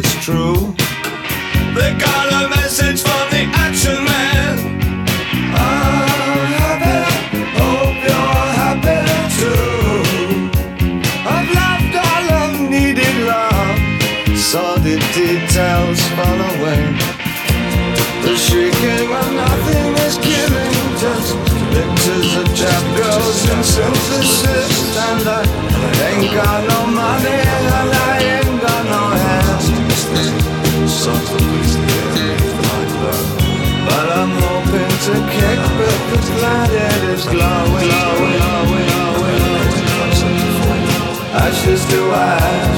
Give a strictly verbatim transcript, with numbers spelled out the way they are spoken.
it's true. They got a message from the action man. I'm happy, hope you're happy too. I've loved all I've needed love, saw the details fall away. The shrieking when nothing is killing, just pictures of trap girls in synthesis. And I ain't got no money and I ain't got no hands, but I'm hoping to kick but the planet is glowing, glowing, glowing, glowing. Ashes to ash.